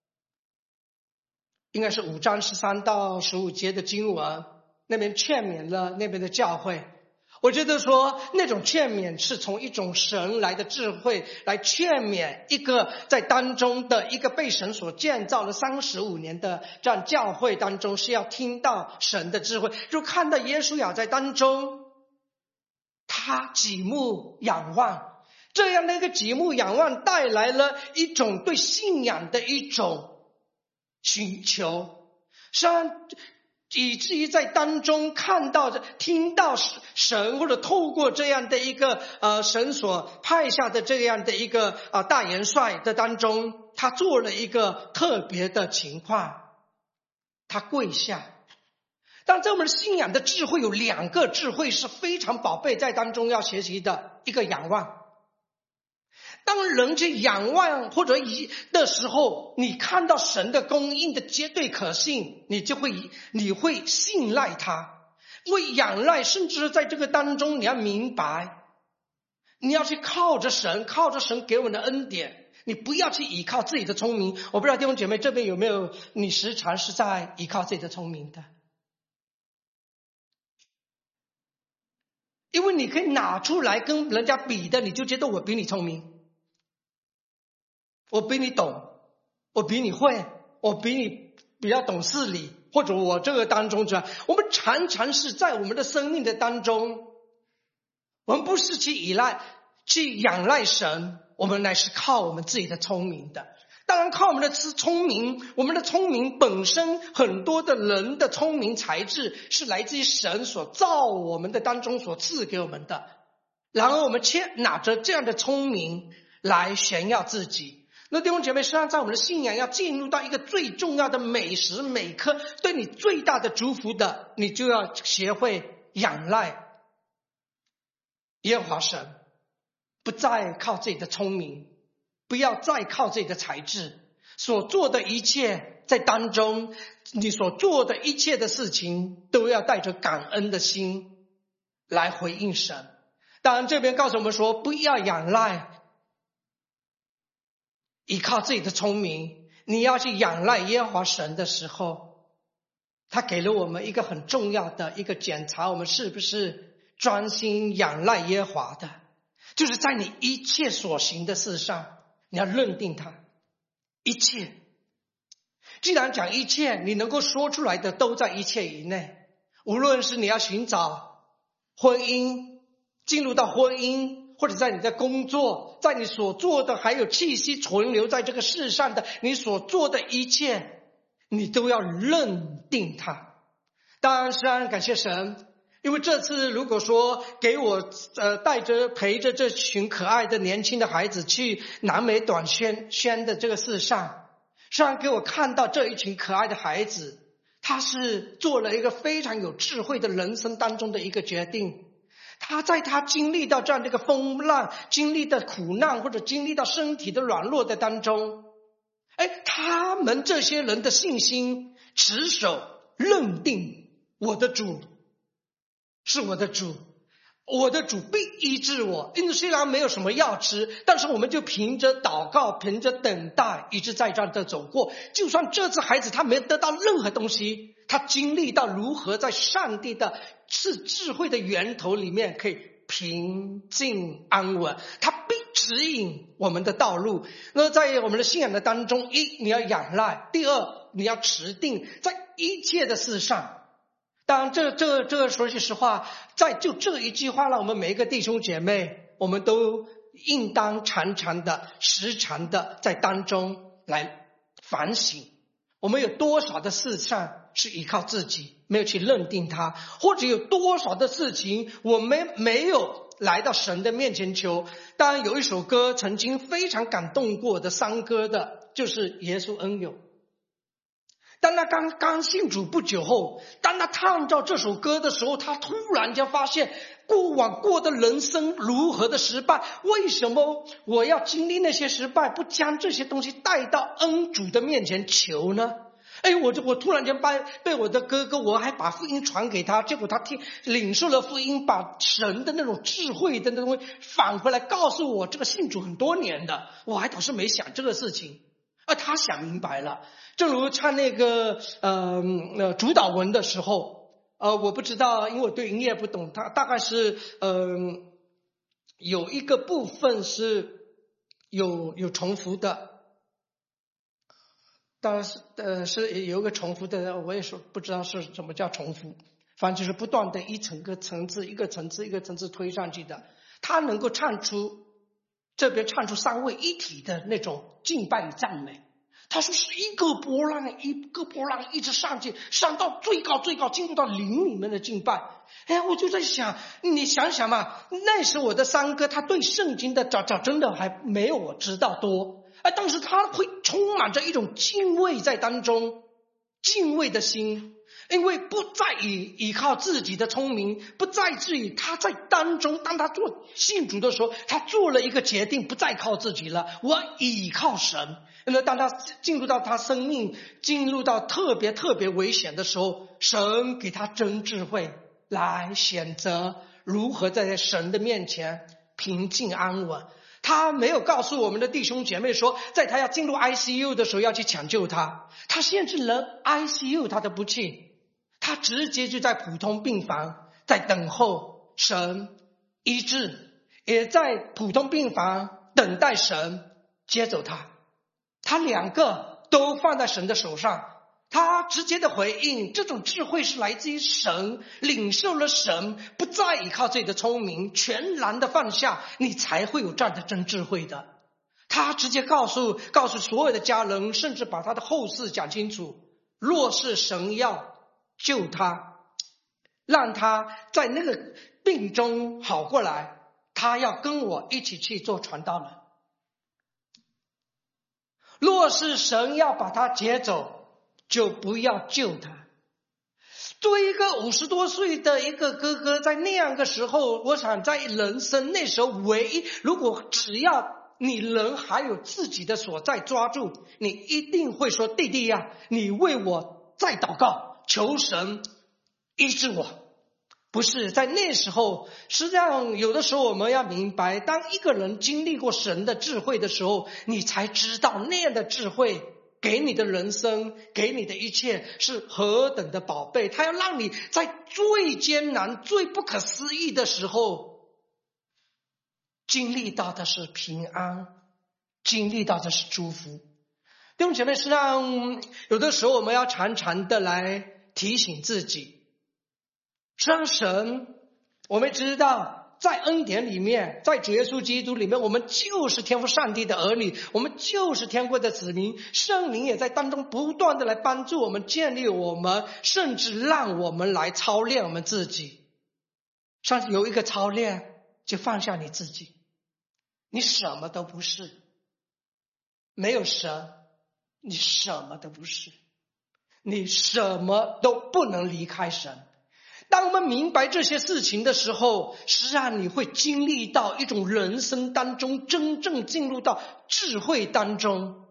应该是5章13到15节的经文，那边劝勉了那边的教会。 我觉得说那种劝勉是从一种神来的智慧来劝勉一个在当中的一个被神所建造了35年的这样教会当中，是要听到神的智慧，就看到耶稣也在当中，他举目仰望，这样的一个举目仰望带来了一种对信仰的一种寻求，以至于在当中看到听到神，或者透过这样的一个神所派下的这样的一个大元帅的当中，他做了一个特别的情况，他跪下。但这我们信仰的智慧有2个智慧是非常宝贝，在当中要学习的，一个仰望。当人去仰望或者的时候，你看到神的供应的绝对可信，你会信赖他，因为仰赖，甚至在这个当中你要明白，你要去靠着神给我们的恩典，你不要去依靠自己的聪明。我不知道弟兄姐妹这边有没有你时常是在依靠自己的聪明的，因为你可以拿出来跟人家比的，你就觉得我比你聪明，我比你懂，我比你会，我比你比较懂事理，或者我这个当中我们常常是在我们的生命的当中，我们不是去仰赖神，我们乃是靠我们自己的聪明的。当然靠我们的聪明，我们的聪明本身，很多的人的聪明才智是来自于神所造我们的当中所赐给我们的，然而我们却拿着这样的聪明来炫耀自己。那弟兄姐妹，实际上在我们的信仰要进入到一个最重要的每时每刻对你最大的祝福的，你就要学会仰赖耶和华神，不再靠自己的聪明，不要再靠自己的才智，所做的一切在当中，你所做的一切的事情都要带着感恩的心来回应神。当然这边告诉我们说，不要仰赖依靠自己的聪明，你要去仰赖耶和华神的时候，他给了我们一个很重要的一个检查，我们是不是专心仰赖耶和华的，就是在你一切所行的事上，你要认定他一切。既然讲一切，你能够说出来的都在一切以内，无论是你要寻找婚姻，进入到婚姻，或者在你的工作，在你所做的还有气息存留在这个世上的你所做的一切，你都要认定它。当然是感谢神，因为这次如果说给我陪着这群可爱的年轻的孩子去南美短宣的这个事上，虽然给我看到这一群可爱的孩子，他是做了一个非常有智慧的人生当中的一个决定。他在他经历到这样的一个风浪，经历的苦难，或者经历到身体的软弱的当中，他们这些人的信心持守认定我的主是我的主，我的主必医治我。因为虽然没有什么药吃，但是我们就凭着祷告，凭着等待，一直在这样的走过。就算这次孩子他没有得到任何东西，他经历到如何在上帝的是智慧的源头里面可以平静安稳，他必指引我们的道路。那在我们的信仰的当中，一你要仰赖，第二你要持定在一切的事上。当然这说句实话，在就这一句话，让我们每一个弟兄姐妹，我们都应当常常的时常的在当中来反省，我们有多少的事上是依靠自己，没有去认定它，或者有多少的事情我们没有来到神的面前求。当然有一首歌曾经非常感动过的山歌的，就是耶稣恩友。当他刚信主不久后，当他唱到这首歌的时候，他突然间发现过往过的人生如何的失败，为什么我要经历那些失败，不将这些东西带到恩主的面前求呢？我突然间被我的哥哥，我还把福音传给他，结果他领受了福音，把神的那种智慧的那种返回来告诉我，这个信主很多年的，我还倒是没想这个事情，他想明白了。正如唱那个主导文的时候， 我不知道，因为我对音乐不懂，它大概是有一个部分是有重复的，当然是是有一个重复的，我也说不知道是什么叫重复，反正就是不断的一个层次一个层次推上去的，它能够唱出这边唱出三位一体的那种敬拜与赞美。他说是一个波浪一直上去，上到最高，进入到灵里面的敬拜。我就在想，你想想嘛，那时我的三哥他对圣经的找真的还没有我知道多，但是他会充满着一种敬畏在当中，敬畏的心，因为不再依靠自己的聪明，不再至于他在当中，当他做信主的时候，他做了一个决定，不再靠自己了，我依靠神。那当他进入到他生命进入到特别危险的时候，神给他真智慧来选择如何在神的面前平静安稳。他没有告诉我们的弟兄姐妹说，在他要进入 ICU 的时候要去抢救他，他甚至连 ICU 他都不去，他直接就在普通病房在等候神医治，也在普通病房等待神接走他。他两个都放在神的手上，他直接的回应，这种智慧是来自于神，领受了神，不再依靠自己的聪明，全然的放下，你才会有这样的真智慧的。他直接告诉所有的家人，甚至把他的后事讲清楚，若是神要救他，让他在那个病中好过来，他要跟我一起去做传道人。若是神要把他接走，就不要救他。作为一个50多岁的一个哥哥，在那样的时候，我想在人生那时候唯一，如果只要你人还有自己的所在抓住，你一定会说，弟弟呀，你为我再祷告，求神医治我。不是，在那时候，实际上有的时候我们要明白，当一个人经历过神的智慧的时候，你才知道那样的智慧给你的人生，给你的一切是何等的宝贝。他要让你在最艰难最不可思议的时候经历到的是平安，经历到的是祝福。弟兄姐妹，实际上有的时候我们要常常的来提醒自己，实际上神，我们知道在恩典里面，在主耶稣基督里面，我们就是天父上帝的儿女，我们就是天父的子民，圣灵也在当中不断的来帮助我们，建立我们，甚至让我们来操练我们自己。上次有一个操练，就放下你自己，你什么都不是，没有神你什么都不是，你什么都不能离开神。当我们明白这些事情的时候，实际上你会经历到一种人生当中真正进入到智慧当中，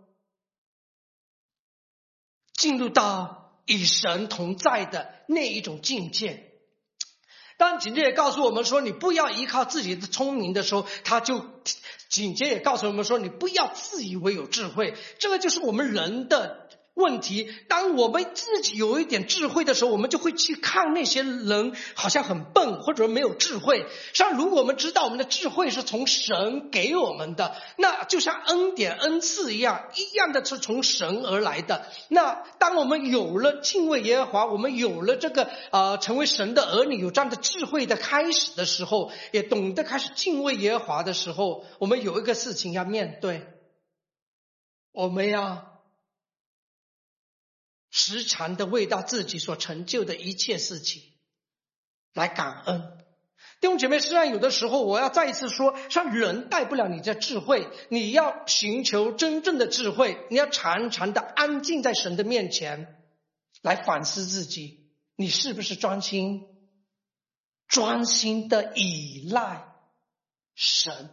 进入到与神同在的那一种境界。当紧接着也告诉我们说，你不要依靠自己的聪明的时候，他就紧接着也告诉我们说，你不要自以为有智慧。这个就是我们人的问题，当我们自己有一点智慧的时候，我们就会去看那些人好像很笨或者没有智慧。像如果我们知道我们的智慧是从神给我们的，那就像恩典恩赐一样的是从神而来的。那当我们有了敬畏耶和华，我们有了这个成为神的儿女，有这样的智慧的开始的时候，也懂得开始敬畏耶和华的时候，我们有一个事情要面对，我们要时常的为到自己所成就的一切事情来感恩。弟兄姐妹，实际上有的时候我要再一次说，像人带不了你的智慧，你要寻求真正的智慧，你要常常的安静在神的面前来反思自己，你是不是专心的依赖神，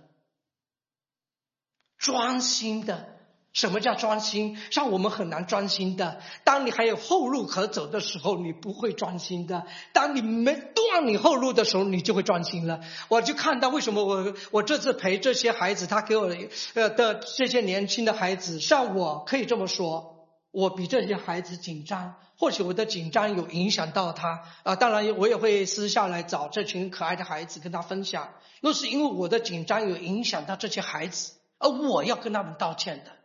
专心的。什么叫专心？像我们很难专心的，当你还有后路可走的时候，你不会专心的，当你没断你后路的时候，你就会专心了。我就看到为什么我这次陪这些孩子，他给我的这些年轻的孩子，像我可以这么说， 我比这些孩子紧张，或许我的紧张有影响到他当然我也会私下来找这群可爱的孩子跟他分享，若是因为我的紧张有影响到这些孩子，而我要跟他们道歉的，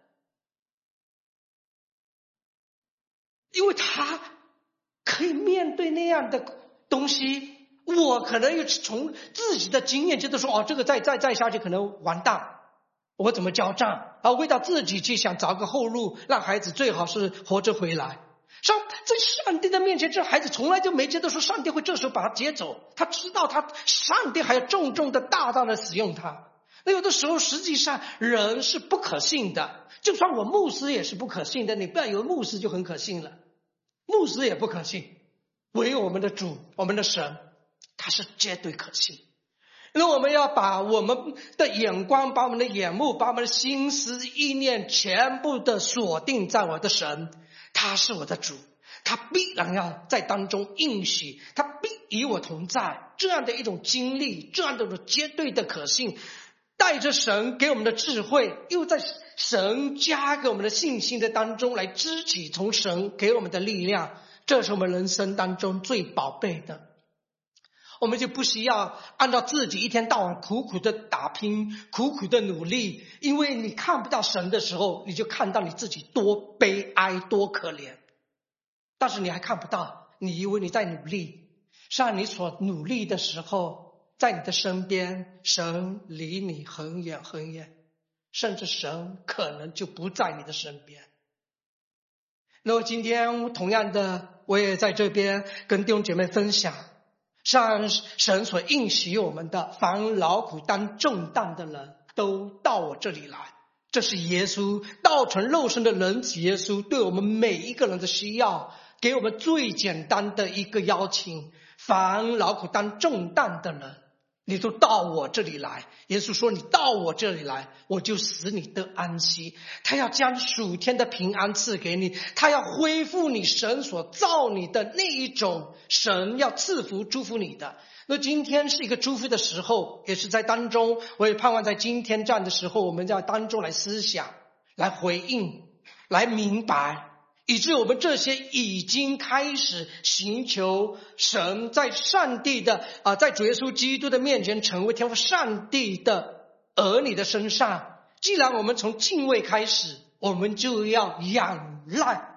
因为他可以面对那样的东西，我可能又从自己的经验觉得说这个再下去可能完蛋，我怎么交账为到自己去想找个后路，让孩子最好是活着回来。在上帝的面前，这孩子从来就没觉得说上帝会这时候把他接走，他知道上帝还要重重的大大的使用他。那有的时候实际上人是不可信的，就算我牧师也是不可信的，你不要以为牧师就很可信了，牧师也不可信，唯有我们的主，我们的神，他是绝对可信。那我们要把我们的眼光，把我们的眼目，把我们的心思意念全部的锁定在我的神，他是我的主，他必然要在当中应许，他必与我同在，这样的一种经历，这样的绝对的可信，带着神给我们的智慧，又在神加给我们的信心的当中来支起从神给我们的力量，这是我们人生当中最宝贝的。我们就不需要按照自己一天到晚苦苦的打拼，苦苦的努力，因为你看不到神的时候，你就看到你自己多悲哀多可怜，但是你还看不到，你以为你在努力，像你所努力的时候，在你的身边，神离你很远很远，甚至神可能就不在你的身边。那么今天同样的，我也在这边跟弟兄姐妹分享，像神所应许我们的，凡劳苦担重担的人都到我这里来，这是耶稣道成肉身的人子耶稣对我们每一个人的需要，给我们最简单的一个邀请，凡劳苦担重担的人，你都到我这里来。耶稣说，你到我这里来，我就使你得安息。他要将属天的平安赐给你，他要恢复你神所造你的那一种，神要赐福祝福你的。那今天是一个祝福的时候，也是在当中，我也盼望在今天这样的时候，我们在当中来思想，来回应，来明白，以致我们这些已经开始寻求神，在上帝的在主耶稣基督的面前成为天父上帝的儿女的身上，既然我们从敬畏开始，我们就要仰赖，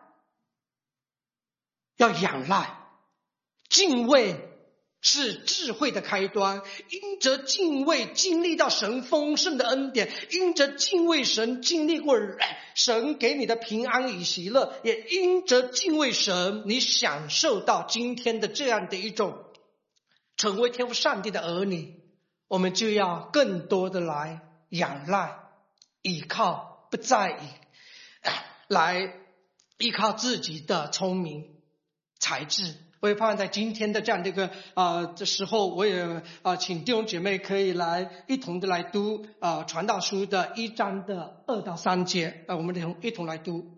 敬畏是智慧的开端，因着敬畏经历到神丰盛的恩典，因着敬畏神经历过神给你的平安与喜乐，也因着敬畏神你享受到今天的这样的一种成为天父上帝的儿女。我们就要更多的来仰赖依靠，不再来依靠自己的聪明才智。我也盼望在今天的这样的一个这时候，我也请弟兄姐妹可以来一同的来读传道书的1章的2到3节，我们一同来读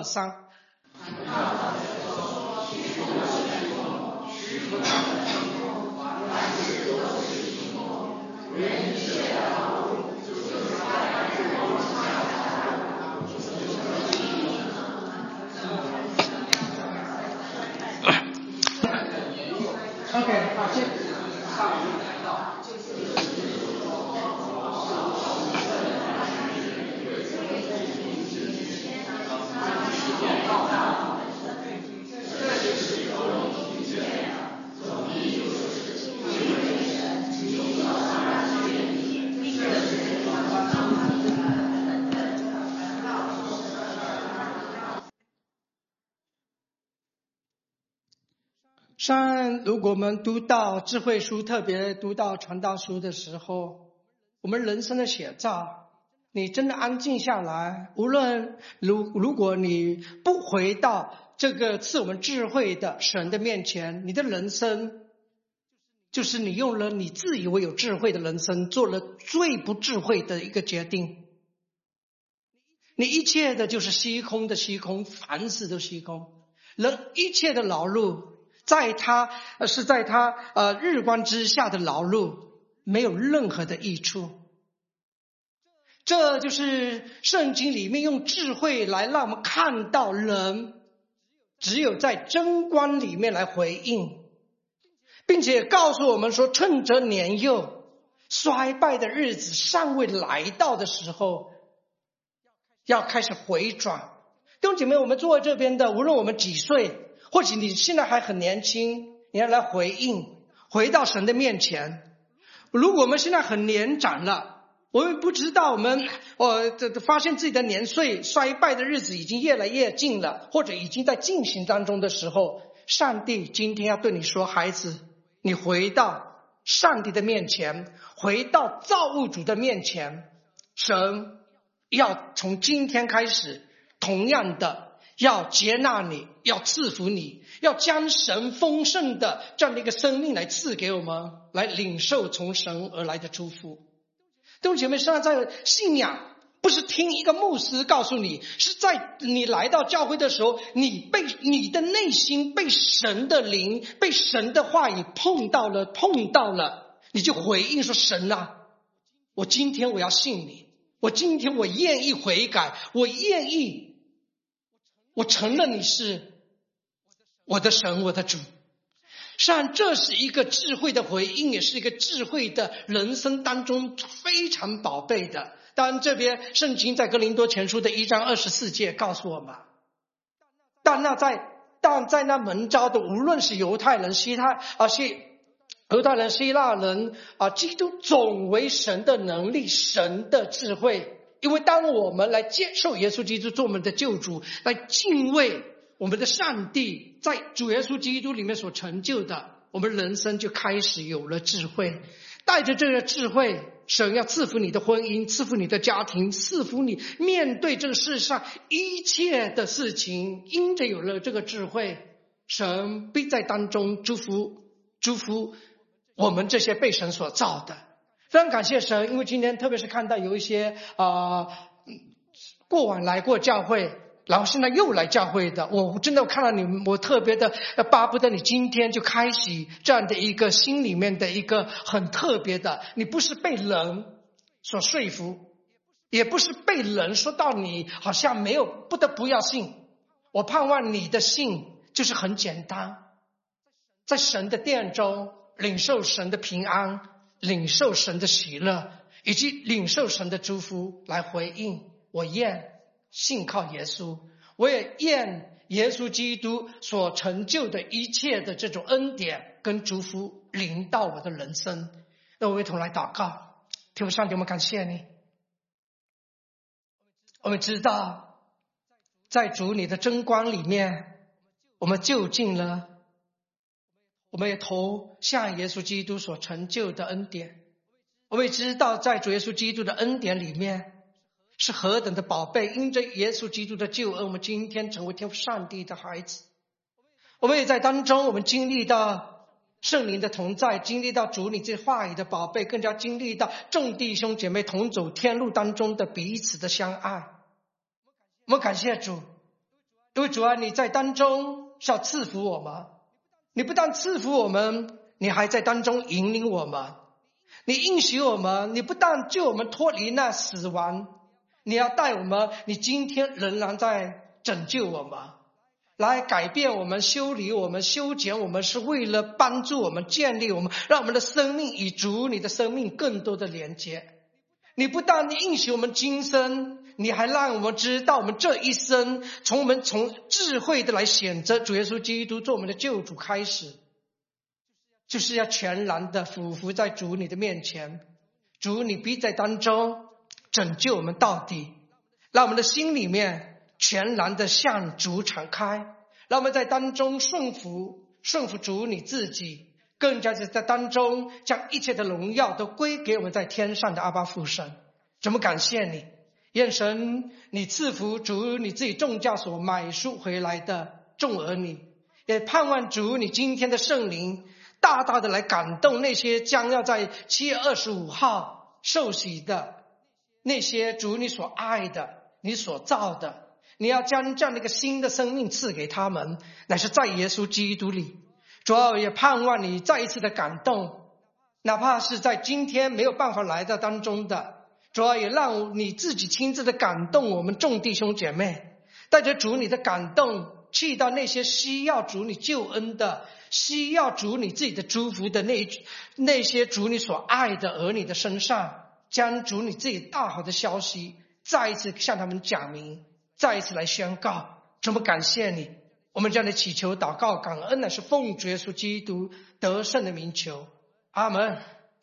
1、2、3。OK， 好，谢谢。如果我们读到智慧书，特别读到传道书的时候，我们人生的写照，你真的安静下来，无论如果你不回到这个赐我们智慧的神的面前，你的人生就是你用了你自以为有智慧的人生，做了最不智慧的一个决定。你一切的就是虚空的虚空，凡事都虚空，人一切的劳碌在他日光之下的劳碌没有任何的益处。 这就是圣经里面用智慧来让我们看到人只有在真光里面来回应，并且告诉我们说，趁着年幼衰败的日子尚未来到的时候，要开始回转。弟兄姐妹，我们坐在这边的，无论我们几岁，或许你现在还很年轻，你要来回应，回到神的面前。如果我们现在很年长了，我们不知道我们发现自己的年岁衰败的日子已经越来越近了，或者已经在进行当中的时候，上帝今天要对你说，孩子，你回到上帝的面前，回到造物主的面前，神要从今天开始同样的要接纳你，要赐福你，要将神丰盛的这样的一个生命来赐给我们，来领受从神而来的祝福。弟兄姐妹，实际上在信仰不是听一个牧师告诉你，是在你来到教会的时候，你的内心被神的灵，被神的话语碰到了，你就回应说，神啊，我今天我要信你，我今天我愿意悔改，我承认你是我的神，我的主。实际上这是一个智慧的回应，也是一个智慧的人生当中非常宝贝的。当然这边圣经在哥林多前书的1章24节告诉我们，但在那蒙召的，无论是犹太人、希腊人基督总为神的能力，神的智慧。因为当我们来接受耶稣基督做我们的救主，来敬畏我们的上帝在主耶稣基督里面所成就的，我们人生就开始有了智慧。带着这个智慧，神要赐福你的婚姻，赐福你的家庭，赐福你面对这个世上一切的事情。因着有了这个智慧，神必在当中祝福我们这些被神所造的。非常感谢神，因为今天特别是看到有一些过往来过教会，然后现在又来教会的，我真的看到你们，我特别的巴不得你今天就开启这样的一个心里面的一个很特别的，你不是被人所说服，也不是被人说到你好像没有不得不要信。我盼望你的信就是很简单，在神的殿中领受神的平安，领受神的喜乐，以及领受神的祝福，来回应我愿信靠耶稣，我也愿耶稣基督所成就的一切的这种恩典跟祝福临到我的人生。那我们一同来祷告。天父上帝，我们感谢你，我们知道在主你的真光里面，我们就近了，我们也投向耶稣基督所成就的恩典。我们也知道在主耶稣基督的恩典里面是何等的宝贝，因着耶稣基督的救恩，我们今天成为天父上帝的孩子。我们也在当中，我们经历到圣灵的同在，经历到主你这话语的宝贝，更加经历到众弟兄姐妹同走天路当中的彼此的相爱。我们感谢主，因为主啊，你在当中是要赐福我们，你不但赐福我们，你还在当中引领我们，你应许我们，你不但救我们脱离那死亡，你要带我们，你今天仍然在拯救我们，来改变我们，修理我们，修剪我们，是为了帮助我们，建立我们，让我们的生命与主你的生命更多的连接。你不但应许我们今生，你还让我们知道我们这一生，从智慧的来选择主耶稣基督做我们的救主开始，就是要全然的俯伏在主你的面前，主你必在当中拯救我们到底，让我们的心里面全然的向主敞开，让我们在当中顺服主你自己，更加是在当中将一切的荣耀都归给我们在天上的阿爸父神。怎么感谢你，愿神你赐福主你自己重价所买赎回来的众儿女，也盼望主你今天的圣灵大大的来感动那些将要在7月25号受洗的那些主你所爱的，你所造的，你要将这样的一个新的生命赐给他们，乃是在耶稣基督里。主要也盼望你再一次的感动，哪怕是在今天没有办法来到当中的， 主啊，也让你自己亲自的感动我们众弟兄姐妹，带着主你的感动去到那些需要主你救恩的，需要主你自己的祝福的那些主你所爱的儿女的身上，将主你自己大好的消息再一次向他们讲明，再一次来宣告。这么感谢你，我们这样的祈求祷告感恩乃是奉主耶稣基督得胜的名求，阿们。